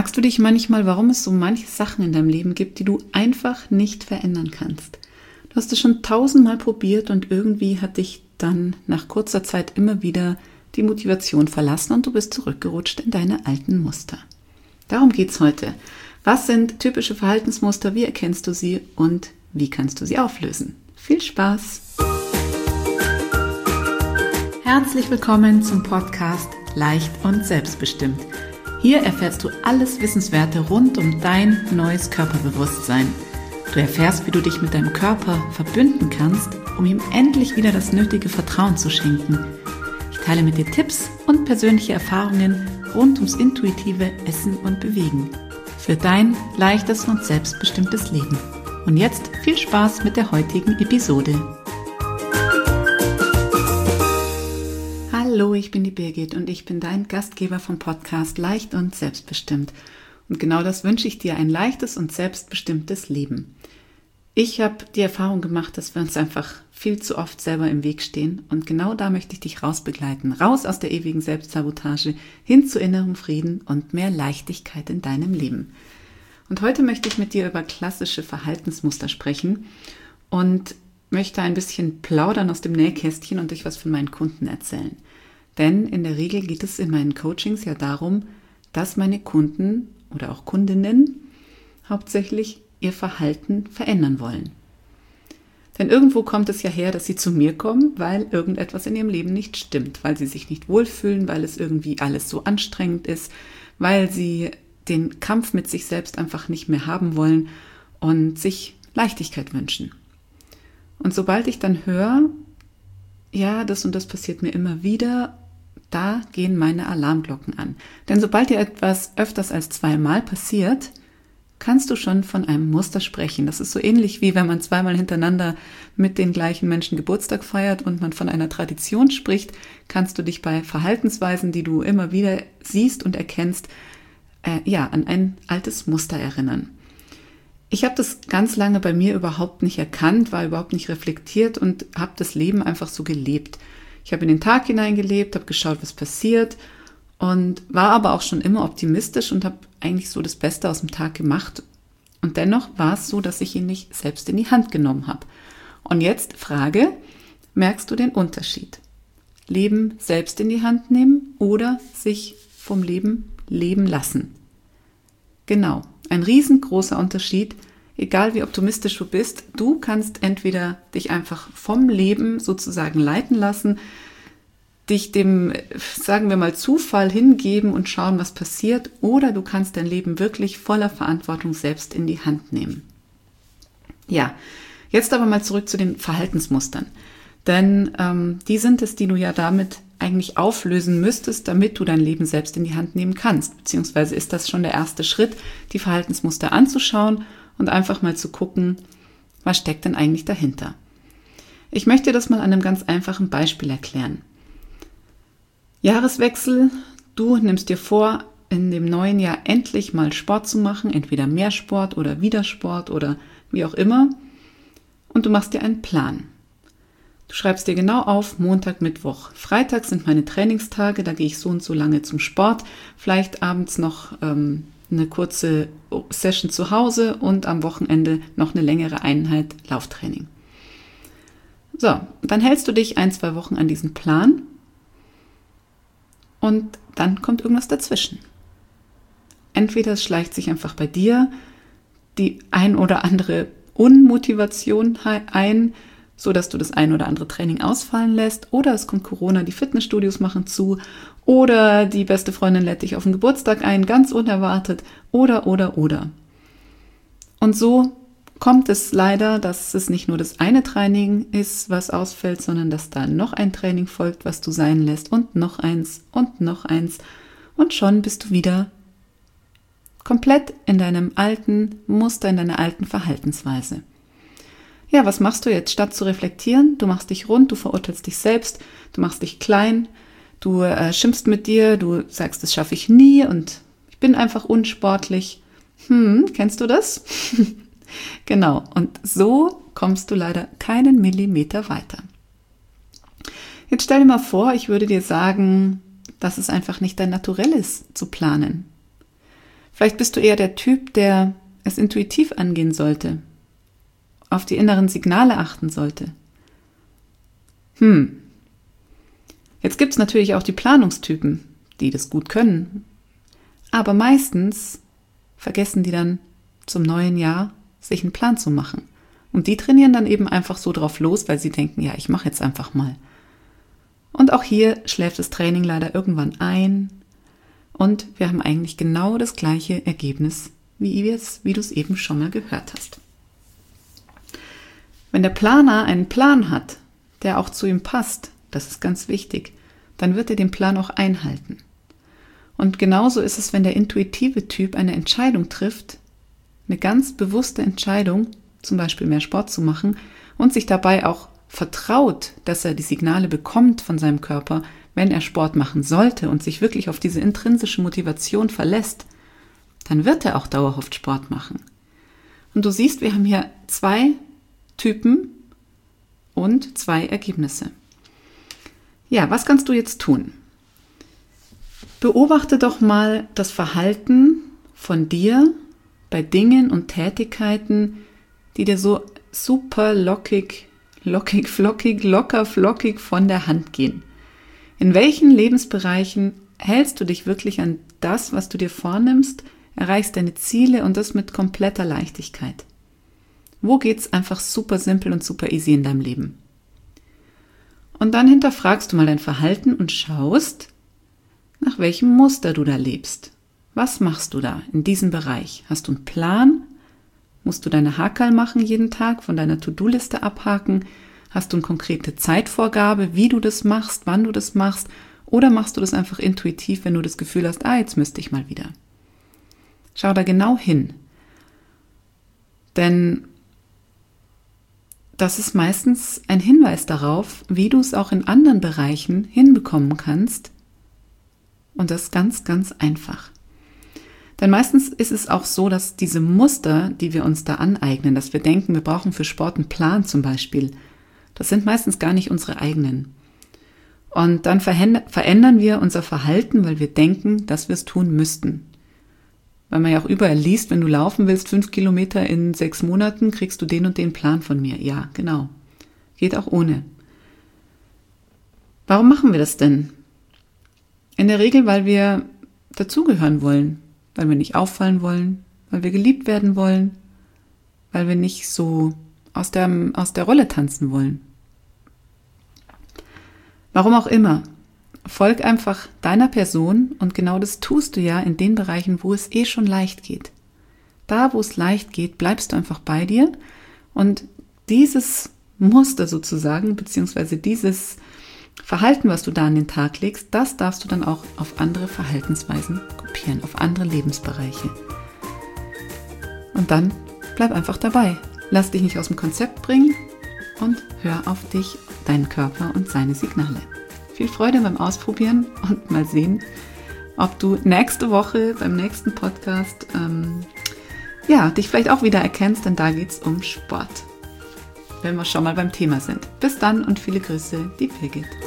Fragst du dich manchmal, warum es so manche Sachen in deinem Leben gibt, die du einfach nicht verändern kannst? Du hast es schon 1000-mal probiert und irgendwie hat dich dann nach kurzer Zeit immer wieder die Motivation verlassen und du bist zurückgerutscht in deine alten Muster. Darum geht's heute. Was sind typische Verhaltensmuster, wie erkennst du sie und wie kannst du sie auflösen? Viel Spaß! Herzlich willkommen zum Podcast Leicht und Selbstbestimmt. Hier erfährst du alles Wissenswerte rund um dein neues Körperbewusstsein. Du erfährst, wie du dich mit deinem Körper verbünden kannst, um ihm endlich wieder das nötige Vertrauen zu schenken. Ich teile mit dir Tipps und persönliche Erfahrungen rund ums intuitive Essen und Bewegen. Für dein leichtes und selbstbestimmtes Leben. Und jetzt viel Spaß mit der heutigen Episode. Hallo, ich bin die Birgit und ich bin dein Gastgeber vom Podcast Leicht und Selbstbestimmt. Und genau das wünsche ich dir, ein leichtes und selbstbestimmtes Leben. Ich habe die Erfahrung gemacht, dass wir uns einfach viel zu oft selber im Weg stehen und genau da möchte ich dich rausbegleiten. Raus aus der ewigen Selbstsabotage, hin zu innerem Frieden und mehr Leichtigkeit in deinem Leben. Und heute möchte ich mit dir über klassische Verhaltensmuster sprechen und möchte ein bisschen plaudern aus dem Nähkästchen und euch was von meinen Kunden erzählen. Denn in der Regel geht es in meinen Coachings ja darum, dass meine Kunden oder auch Kundinnen hauptsächlich ihr Verhalten verändern wollen. Denn irgendwo kommt es ja her, dass sie zu mir kommen, weil irgendetwas in ihrem Leben nicht stimmt, weil sie sich nicht wohlfühlen, weil es irgendwie alles so anstrengend ist, weil sie den Kampf mit sich selbst einfach nicht mehr haben wollen und sich Leichtigkeit wünschen. Und sobald ich dann höre, ja, das und das passiert mir immer wieder, da gehen meine Alarmglocken an. Denn sobald dir etwas öfters als 2-mal passiert, kannst du schon von einem Muster sprechen. Das ist so ähnlich wie wenn man 2-mal hintereinander mit den gleichen Menschen Geburtstag feiert und man von einer Tradition spricht, kannst du dich bei Verhaltensweisen, die du immer wieder siehst und erkennst, an ein altes Muster erinnern. Ich habe das ganz lange bei mir überhaupt nicht erkannt, war überhaupt nicht reflektiert und habe das Leben einfach so gelebt. Ich habe in den Tag hineingelebt, habe geschaut, was passiert und war aber auch schon immer optimistisch und habe eigentlich so das Beste aus dem Tag gemacht. Und dennoch war es so, dass ich ihn nicht selbst in die Hand genommen habe. Und jetzt Frage, merkst du den Unterschied? Leben selbst in die Hand nehmen oder sich vom Leben leben lassen? Genau, ein riesengroßer Unterschied. Egal wie optimistisch du bist, du kannst entweder dich einfach vom Leben sozusagen leiten lassen, dich dem, sagen wir mal, Zufall hingeben und schauen, was passiert, oder du kannst dein Leben wirklich voller Verantwortung selbst in die Hand nehmen. Ja, jetzt aber mal zurück zu den Verhaltensmustern, denn die sind es, die du ja damit eigentlich auflösen müsstest, damit du dein Leben selbst in die Hand nehmen kannst, beziehungsweise ist das schon der erste Schritt, die Verhaltensmuster anzuschauen und einfach mal zu gucken, was steckt denn eigentlich dahinter. Ich möchte dir das mal an einem ganz einfachen Beispiel erklären. Jahreswechsel, du nimmst dir vor, in dem neuen Jahr endlich mal Sport zu machen, entweder mehr Sport oder wieder Sport oder wie auch immer, und du machst dir einen Plan. Du schreibst dir genau auf, Montag, Mittwoch, Freitag sind meine Trainingstage, da gehe ich so und so lange zum Sport, vielleicht abends noch eine kurze Session zu Hause und am Wochenende noch eine längere Einheit Lauftraining. So, dann hältst du dich 1-2 Wochen an diesen Plan und dann kommt irgendwas dazwischen. Entweder es schleicht sich einfach bei dir die ein oder andere Unmotivation ein, so dass du das ein oder andere Training ausfallen lässt, oder es kommt Corona, die Fitnessstudios machen zu, oder die beste Freundin lädt dich auf den Geburtstag ein, ganz unerwartet, oder. Und so kommt es leider, dass es nicht nur das eine Training ist, was ausfällt, sondern dass da noch ein Training folgt, was du sein lässt, und noch eins und schon bist du wieder komplett in deinem alten Muster, in deiner alten Verhaltensweise. Ja, was machst du jetzt? Statt zu reflektieren, du machst dich rund, du verurteilst dich selbst, du machst dich klein, du schimpfst mit dir, du sagst, das schaffe ich nie und ich bin einfach unsportlich. Kennst du das? Genau, und so kommst du leider keinen Millimeter weiter. Jetzt stell dir mal vor, ich würde dir sagen, dass es einfach nicht dein Naturell ist, zu planen. Vielleicht bist du eher der Typ, der es intuitiv angehen sollte, auf die inneren Signale achten sollte. Jetzt gibt es natürlich auch die Planungstypen, die das gut können, aber meistens vergessen die dann zum neuen Jahr, sich einen Plan zu machen. Und die trainieren dann eben einfach so drauf los, weil sie denken, ja, ich mache jetzt einfach mal. Und auch hier schläft das Training leider irgendwann ein und wir haben eigentlich genau das gleiche Ergebnis, wie du es eben schon mal gehört hast. Wenn der Planer einen Plan hat, der auch zu ihm passt, das ist ganz wichtig, dann wird er den Plan auch einhalten. Und genauso ist es, wenn der intuitive Typ eine Entscheidung trifft, eine ganz bewusste Entscheidung, zum Beispiel mehr Sport zu machen und sich dabei auch vertraut, dass er die Signale bekommt von seinem Körper, wenn er Sport machen sollte und sich wirklich auf diese intrinsische Motivation verlässt, dann wird er auch dauerhaft Sport machen. Und du siehst, wir haben hier 2 Typen und 2 Ergebnisse. Ja, was kannst du jetzt tun? Beobachte doch mal das Verhalten von dir bei Dingen und Tätigkeiten, die dir so super locker, flockig von der Hand gehen. In welchen Lebensbereichen hältst du dich wirklich an das, was du dir vornimmst, erreichst deine Ziele und das mit kompletter Leichtigkeit? Wo geht's einfach super simpel und super easy in deinem Leben? Und dann hinterfragst du mal dein Verhalten und schaust, nach welchem Muster du da lebst. Was machst du da in diesem Bereich? Hast du einen Plan? Musst du deine Hakerl machen jeden Tag, von deiner To-Do-Liste abhaken? Hast du eine konkrete Zeitvorgabe, wie du das machst, wann du das machst? Oder machst du das einfach intuitiv, wenn du das Gefühl hast, jetzt müsste ich mal wieder. Schau da genau hin. Denn das ist meistens ein Hinweis darauf, wie du es auch in anderen Bereichen hinbekommen kannst. Und das ganz, ganz einfach. Denn meistens ist es auch so, dass diese Muster, die wir uns da aneignen, dass wir denken, wir brauchen für Sport einen Plan zum Beispiel, das sind meistens gar nicht unsere eigenen. Und dann verändern wir unser Verhalten, weil wir denken, dass wir es tun müssten. Weil man ja auch überall liest, wenn du laufen willst, 5 Kilometer in 6 Monaten, kriegst du den und den Plan von mir. Ja, genau. Geht auch ohne. Warum machen wir das denn? In der Regel, weil wir dazugehören wollen, weil wir nicht auffallen wollen, weil wir geliebt werden wollen, weil wir nicht so aus der Rolle tanzen wollen. Warum auch immer. Folg einfach deiner Person und genau das tust du ja in den Bereichen, wo es schon leicht geht. Da, wo es leicht geht, bleibst du einfach bei dir und dieses Muster sozusagen, beziehungsweise dieses Verhalten, was du da an den Tag legst, das darfst du dann auch auf andere Verhaltensweisen kopieren, auf andere Lebensbereiche. Und dann bleib einfach dabei. Lass dich nicht aus dem Konzept bringen und hör auf dich, deinen Körper und seine Signale. Viel Freude beim Ausprobieren und mal sehen, ob du nächste Woche beim nächsten Podcast dich vielleicht auch wieder erkennst, denn da geht es um Sport. Wenn wir schon mal beim Thema sind. Bis dann und viele Grüße, die Birgit.